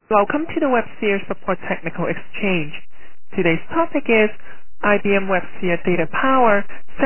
Welcome to the WebSphere Support Technical Exchange. Today's topic is IBM WebSphere Data Power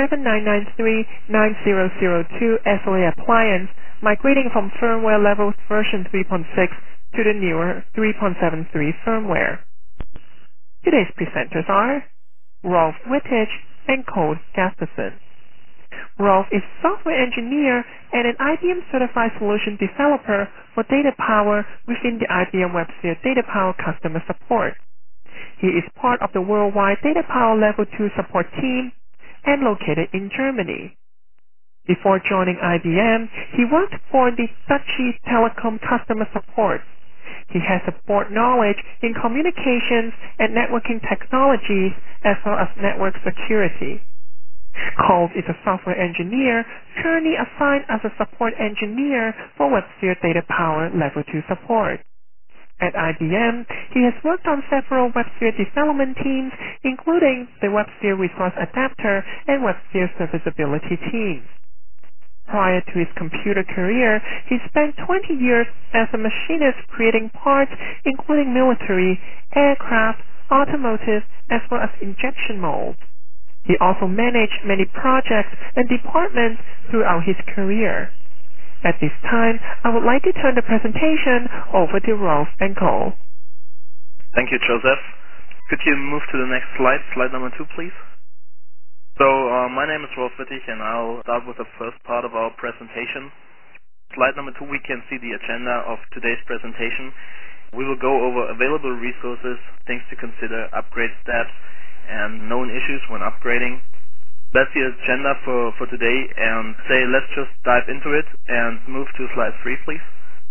7993-9002 SOA appliance migrating from firmware levels version 3.6 to the newer 3.73 firmware. Today's presenters are Rolf Wittich and Cole Gustafson. Rolf is a software engineer and an IBM certified solution developer for data power within the IBM WebSphere Data Power customer support. He is part of the worldwide Data Power Level 2 support team and located in Germany. Before joining IBM, he worked for the Deutsche Telekom customer support. He has a broad knowledge in communications and networking technologies as well as network security. Cole is a software engineer currently assigned as a support engineer for WebSphere Data Power Level 2 support. At IBM, he has worked on several WebSphere development teams, including the WebSphere Resource Adapter and WebSphere Serviceability teams. Prior to his computer career, he spent 20 years as a machinist creating parts including military, aircraft, automotive, as well as injection molds. He also managed many projects and departments throughout his career. At this time, I would like to turn the presentation over to Rolf and Cole. Thank you, Joseph. Could you move to the next slide, slide number 2, please? So, my name is Rolf Wittich, and I'll start with the first part of our presentation. Slide number 2, we can see the agenda of today's presentation. We will go over available resources, things to consider, upgrade steps, and known issues when upgrading. That's the agenda for today, and let's just dive into it and move to slide 3, please.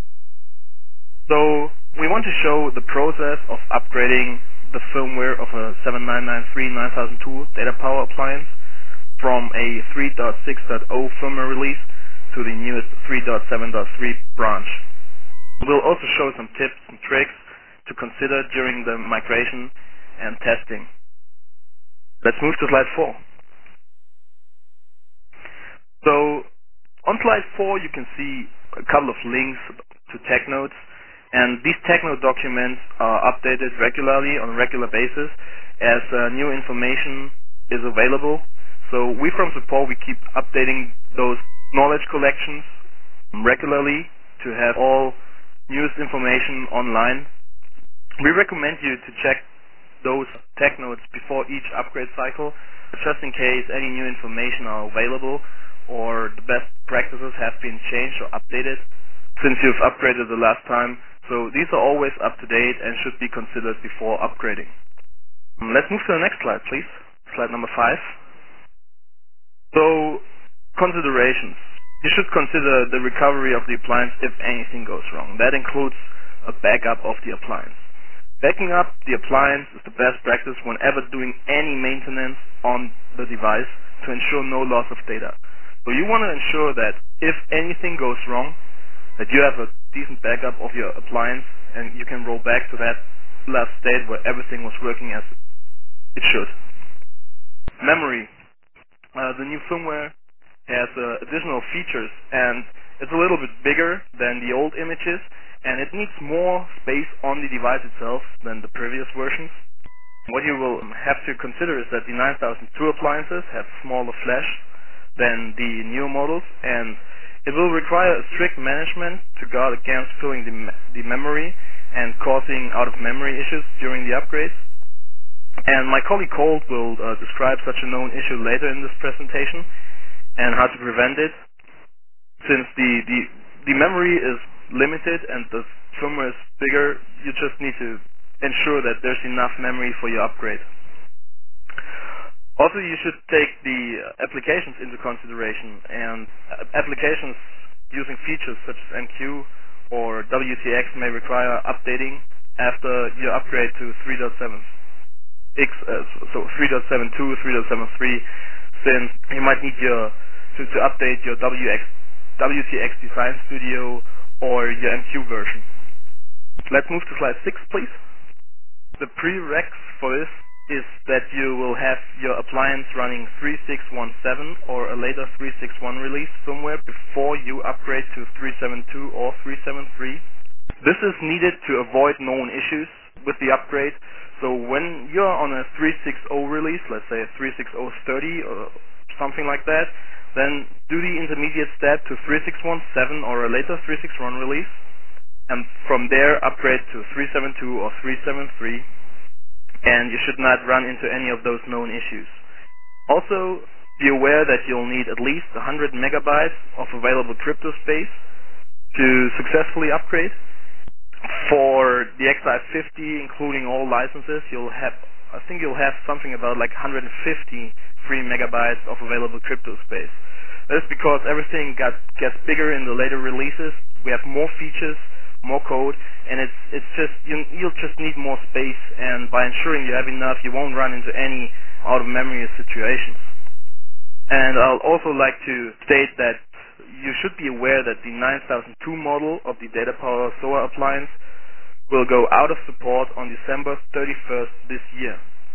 So we want to show the process of upgrading the firmware of a 7993-9002 data power appliance from a 3.6.0 firmware release to the newest 3.7.3 branch. We'll also show some tips and tricks to consider during the migration and testing. Let's move to slide 4. So on slide 4 you can see a couple of links to tech notes, and these tech note documents are updated regularly on a regular basis as new information is available. So we from support, we keep updating those knowledge collections regularly to have all newest information online. We recommend you to check those tech notes before each upgrade cycle, just in case any new information are available or the best practices have been changed or updated since you've upgraded the last time. So these are always up to date and should be considered before upgrading. Let's move to the next slide, please. Slide number 5. So, considerations. You should consider the recovery of the appliance if anything goes wrong. That includes a backup of the appliance. Backing up the appliance is the best practice whenever doing any maintenance on the device to ensure no loss of data. So you want to ensure that if anything goes wrong, that you have a decent backup of your appliance and you can roll back to that last state where everything was working as it should. Memory. The new firmware has additional features, and it's a little bit bigger than the old images, and it needs more space on the device itself than the previous versions. What you will have to consider is that the 9002 appliances have smaller flash than the newer models, and it will require a strict management to guard against filling the memory and causing out-of-memory issues during the upgrades. And my colleague Cole will describe such a known issue later in this presentation and how to prevent it. Since the memory is limited and the firmware is bigger, you just need to ensure that there's enough memory for your upgrade. Also, you should take the applications into consideration, and applications using features such as MQ or WTX may require updating after your upgrade to 3.7x, so 3.72, 3.73, since you might need to update your WTX Design Studio or your MQ version. Let's move to slide 6, please. The prereqs for this is that you will have your appliance running 3.6.1.7 or a later 3.6.1 release firmware before you upgrade to 3.7.2 or 3.7.3. This is needed to avoid known issues with the upgrade. So when you're on a 360 release, let's say a 360.30 or something like that, then do the intermediate step to 361.7 or a later 361 release, and from there upgrade to 372 or 373, and you should not run into any of those known issues. Also, be aware that you'll need at least 100 megabytes of available crypto space to successfully upgrade. For the Xi50, including all licenses, I think you'll have something about like 150 free megabytes of available crypto space. That is because everything gets bigger in the later releases. We have more features, more code, and it's just you'll just need more space. And by ensuring you have enough, you won't run into any out of memory situations. And I'll also like to state that you should be aware that the 9002 model of the DataPower SOA appliance will go out of support on December 31st this year.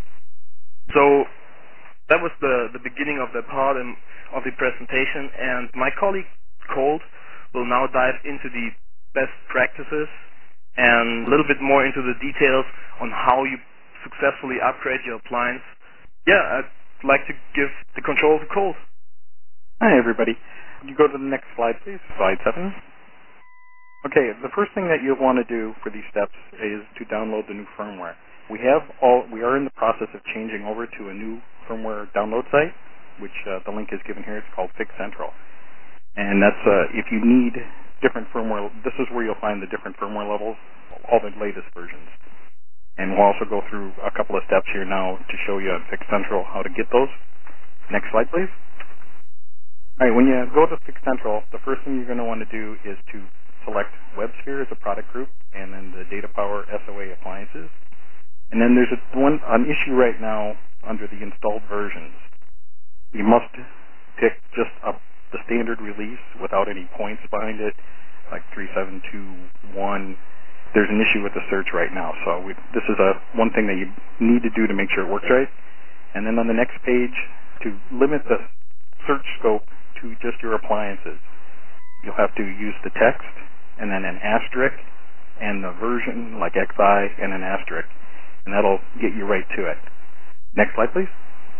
So that was the beginning of the part of the presentation, and my colleague Colt will now dive into the best practices and a little bit more into the details on how you successfully upgrade your appliance. Yeah, I'd like to give the control to Colt. Hi, everybody. Can you go to the next slide, please? Slide 7. Okay, the first thing that you'll want to do for these steps is to download the new firmware. We are in the process of changing over to a new firmware download site, which the link is given here. It's called Fix Central. And that's, if you need different firmware, this is where you'll find the different firmware levels, all the latest versions. And we'll also go through a couple of steps here now to show you on Fix Central how to get those. Next slide, please. All right, when you go to Fix Central, the first thing you're going to want to do is to select WebSphere as a product group, and then the DataPower SOA appliances. And then there's an issue right now under the installed versions. You must pick just the standard release without any points behind it, like 3721. There's an issue with the search right now, so this is one thing that you need to do to make sure it works right. And then on the next page, to limit the search scope to just your appliances, you'll have to use the text and then an asterisk and the version like XI and an asterisk, and that'll get you right to it. Next slide, please.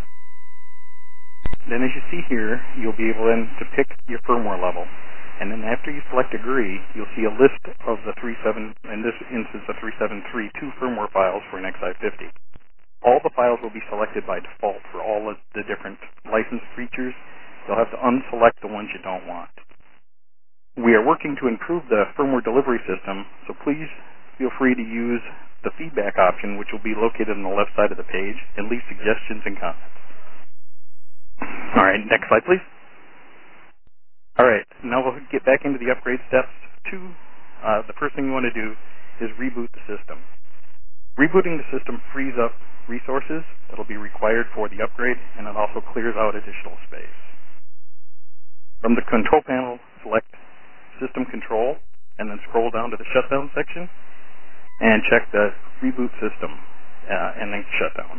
Then as you see here, you'll be able then to pick your firmware level. And then after you select agree, you'll see a list of the in this instance, the 3732 firmware files for an Xi50. All the files will be selected by default for all of the different license features. You'll have to unselect the ones you don't want. We are working to improve the firmware delivery system, so please feel free to use the feedback option, which will be located on the left side of the page, and leave suggestions and comments. All right, next slide, please. All right, now we'll get back into the upgrade steps. The first thing you want to do is reboot the system. Rebooting the system frees up resources that will be required for the upgrade, and it also clears out additional space. From the control panel, select System Control, and then scroll down to the Shutdown section, and check the Reboot System, and then Shutdown.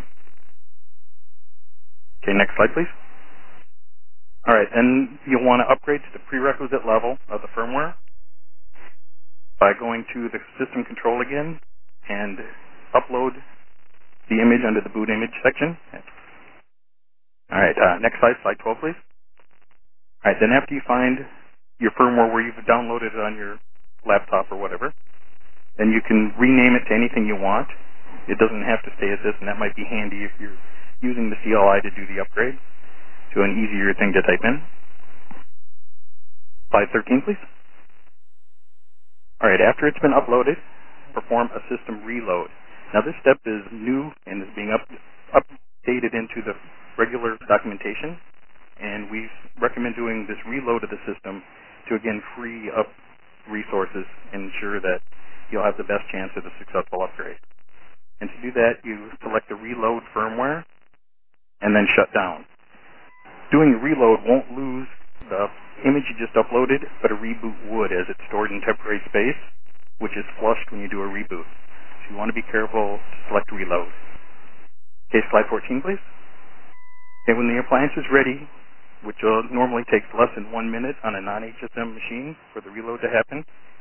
Okay, next slide, please. All right, and you'll want to upgrade to the prerequisite level of the firmware by going to the System Control again and upload the image under the Boot Image section. All right, next slide, slide 12, please. All right, then after you find your firmware where you've downloaded it on your laptop or whatever, then you can rename it to anything you want. It doesn't have to stay as this, and that might be handy if you're using the CLI to do the upgrade to an easier thing to type in. Slide 13, please. All right, after it's been uploaded, perform a system reload. Now this step is new and is being updated into the regular documentation, and we recommend doing this reload of the system to again free up resources and ensure that you'll have the best chance of a successful upgrade. And to do that, you select the reload firmware and then shut down. Doing a reload won't lose the image you just uploaded, but a reboot would, as it's stored in temporary space, which is flushed when you do a reboot. So you want to be careful to select reload. Okay, slide 14, please. Okay, when the appliance is ready, which normally takes less than 1 minute on a non-HSM machine for the reload to happen,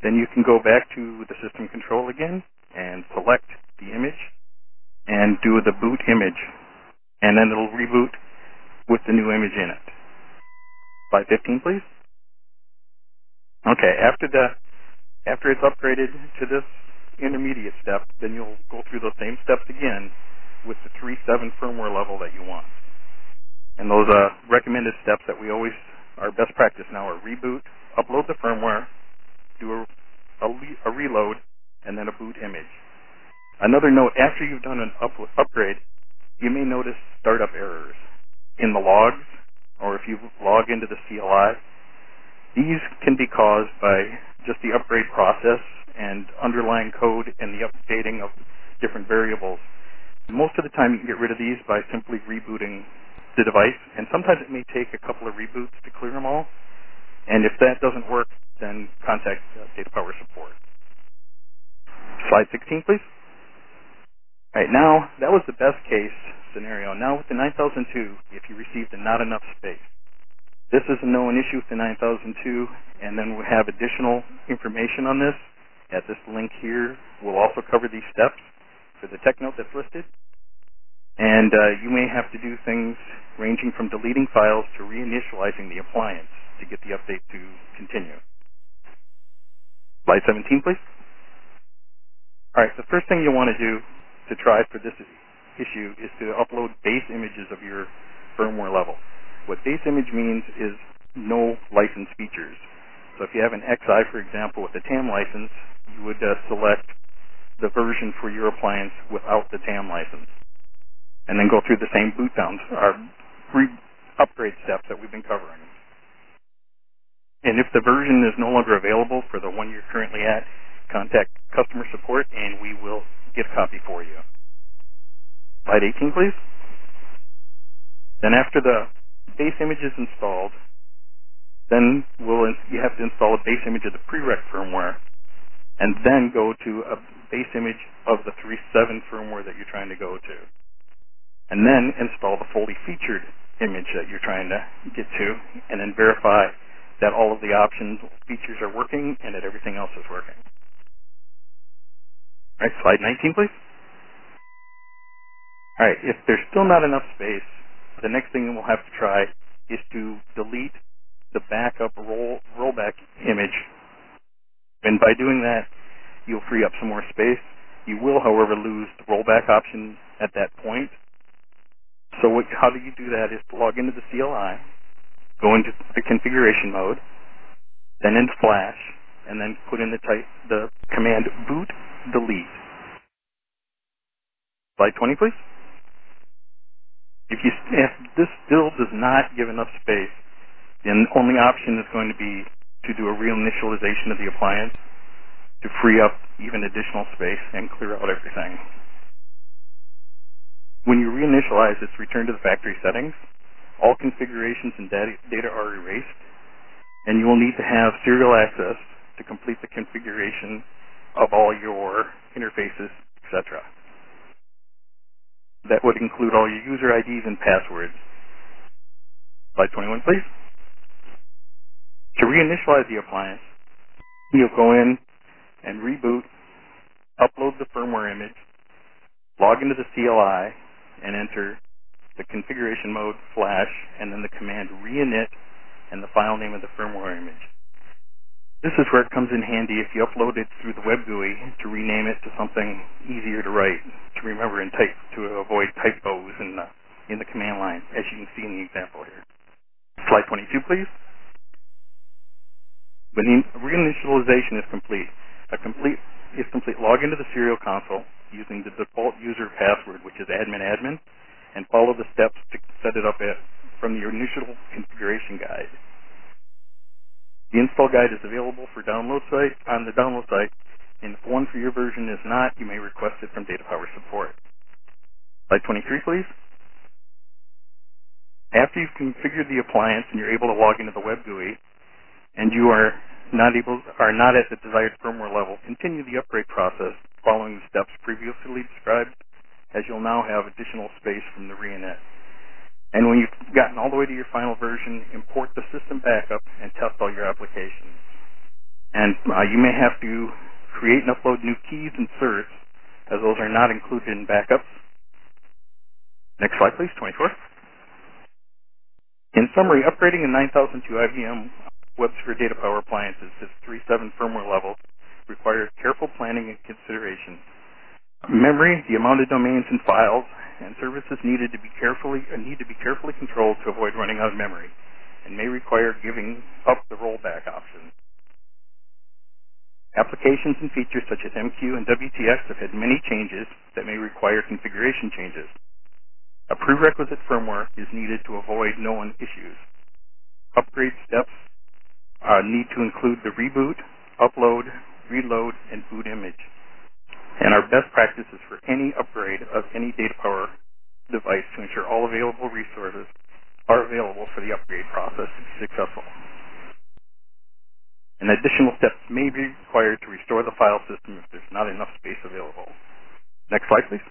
Then you can go back to the system control again and select the image and do the boot image. And then it'll reboot with the new image in it. Slide 15, please. Okay, after it's upgraded to this intermediate step, then you'll go through those same steps again with the 3.7 firmware level that you want. And those recommended steps that we always are best practice now are reboot, upload the firmware, do a reload, and then a boot image. Another note, after you've done an upgrade, you may notice startup errors in the logs, or if you log into the CLI. These can be caused by just the upgrade process and underlying code and the updating of different variables. Most of the time you can get rid of these by simply rebooting the device, and sometimes it may take a couple of reboots to clear them all. And if that doesn't work, then contact Data Power Support. Slide 16, please. All right, now, that was the best case scenario. Now with the 9002, if you received not enough space, this is a known issue with the 9002, and then we have additional information on this at this link here. We'll also cover these steps for the tech note that's listed. And you may have to do things ranging from deleting files to reinitializing the appliance to get the update to continue. Slide 17, please. All right, the first thing you want to do to try for this issue is to upload base images of your firmware level. What base image means is no license features. So if you have an XI, for example, with a TAM license, you would select the version for your appliance without the TAM license, and then go through the same boot downs or upgrade steps that we've been covering. And if the version is no longer available for the one you're currently at, contact customer support and we will get a copy for you. Slide 18, please. Then after the base image is installed, then you have to install a base image of the prereq firmware and then go to a base image of the 3.7 firmware that you're trying to go to. And then install the fully featured image that you're trying to get to, and then verify that all of the options, features are working and that everything else is working. All right, slide 19, please. All right, if there's still not enough space, the next thing we'll have to try is to delete the backup rollback image. And by doing that, you'll free up some more space. You will, however, lose the rollback option at that point. So how do you do that is to log into the CLI, go into the configuration mode, then into Flash, and then put in the command boot delete. Slide 20, please. If this still does not give enough space, then the only option is going to be to do a reinitialization of the appliance to free up even additional space and clear out everything. When you reinitialize, it's returned to the factory settings. All configurations and data are erased, and you will need to have serial access to complete the configuration of all your interfaces, etc. That would include all your user IDs and passwords. Slide 21, please. To reinitialize the appliance, you'll go in and reboot, upload the firmware image, log into the CLI, and enter the configuration mode, Flash, and then the command reinit and the file name of the firmware image. This is where it comes in handy if you upload it through the web GUI to rename it to something easier to write, to remember and type, to avoid typos in the command line, as you can see in the example here. Slide 22, please. When the reinitialization is complete, log into the serial console using the default user password, which is admin, and follow the steps to set it up from your initial configuration guide. The install guide is available on the download site, and if one for your version is not, you may request it from Data Power Support. Slide 23, please. After you've configured the appliance and you're able to log into the web GUI, and you are not at the desired firmware level, continue the upgrade process following the steps previously described, as you'll now have additional space from the reinit. And when you've gotten all the way to your final version, import the system backup and test all your applications. And you may have to create and upload new keys and certs, as those are not included in backups. Next slide, please, 24. In summary, upgrading a 9002 IBM WebSphere Data Power appliances to 3.7 firmware level requires careful planning and consideration. Memory, the amount of domains and files, and services need to be carefully controlled to avoid running out of memory, and may require giving up the rollback option. Applications and features such as MQ and WTX have had many changes that may require configuration changes. A prerequisite firmware is needed to avoid known issues. Upgrade steps need to include the reboot, upload, reload, and boot image. And our best practices for any upgrade of any data power device to ensure all available resources are available for the upgrade process to be successful. And additional steps may be required to restore the file system if there's not enough space available. Next slide, please.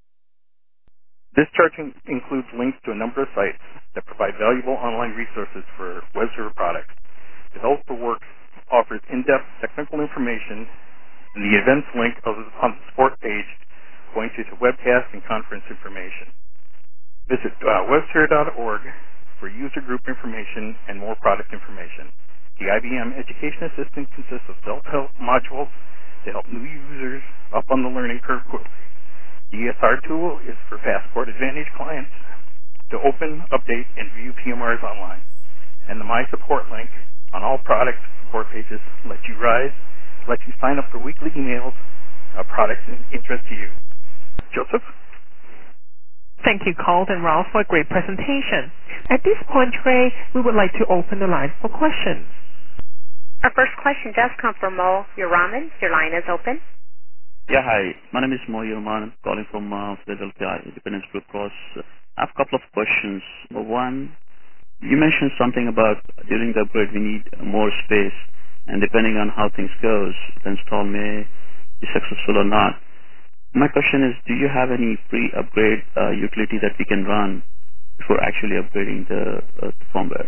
This chart includes links to a number of sites that provide valuable online resources for WebServer products. DeveloperWorks offers in-depth technical information, and the events link is on the support page going to the webcast and conference information. Visit websphere.org for user group information and more product information. The IBM Education Assistant consists of self-help modules to help new users up on the learning curve quickly. The ESR tool is for Passport Advantage clients to open, update, and view PMRs online. And the My Support link on all product support pages lets you sign up for weekly emails of products of interest to you. Joseph? Thank you, Colt and Ralph, for a great presentation. At this point, Trey, we would like to open the line for questions. Our first question does come from Mo Uraman. Your line is open. Yeah, hi. My name is Mo Uraman. I'm calling from Philadelphia Independence Blue Cross. I have a couple of questions. One, you mentioned something about during the upgrade we need more space, and depending on how things goes, the install may be successful or not. My question is, do you have any pre-upgrade utility that we can run before actually upgrading the firmware?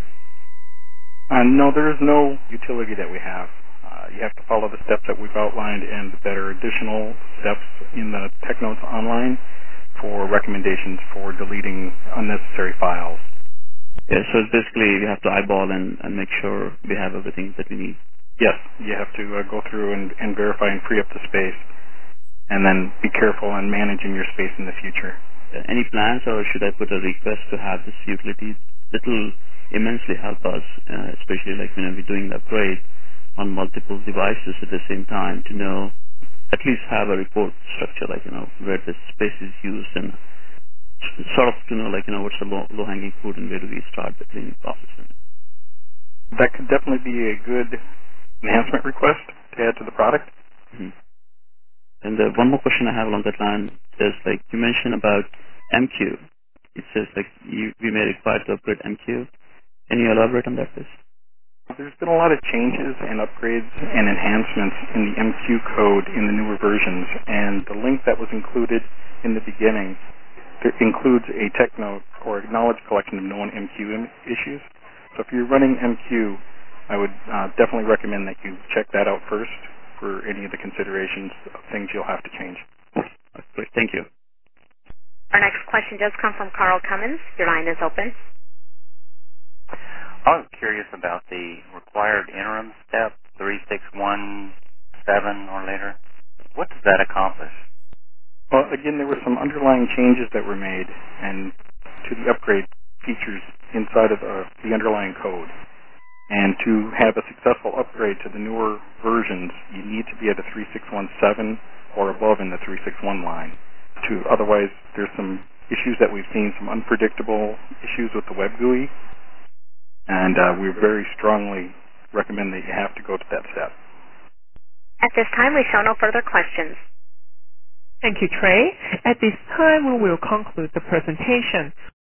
No, there is no utility that we have. You have to follow the steps that we've outlined, and there are additional steps in the TechNotes online for recommendations for deleting unnecessary files. Yeah, so it's basically we have to eyeball and make sure we have everything that we need. Yes, you have to go through and verify and free up the space, and then be careful in managing your space in the future. Any plans, or should I put a request to have this utility? That will immensely help us, especially like when we're doing the upgrade on multiple devices at the same time, to know, at least have a report structure, like, where the space is used, and sort of to know, what's the low-hanging fruit and where do we start the cleaning process. That could definitely be a good enhancement request to add to the product. Mm-hmm. And one more question I have along that line is, you mentioned about MQ. It says, we may require to upgrade MQ. Can you elaborate on that, please? There's been a lot of changes and upgrades and enhancements in the MQ code in the newer versions, and the link that was included in the beginning includes a TechNote or acknowledged collection of known MQ issues. So if you're running MQ, I would definitely recommend that you check that out first for any of the considerations of things you'll have to change. Great, thank you. Our next question does come from Carl Cummins. Your line is open. I was curious about the required interim step, 3617 or later. What does that accomplish? Well, again, there were some underlying changes that were made and to the upgrade features inside of the underlying code. And to have a successful upgrade to the newer versions, you need to be at a 3617 or above in the 361 line. Otherwise, there's some issues that we've seen, some unpredictable issues with the web GUI. And we very strongly recommend that you have to go to that step. At this time, we show no further questions. Thank you, Trey. At this time, we will conclude the presentation.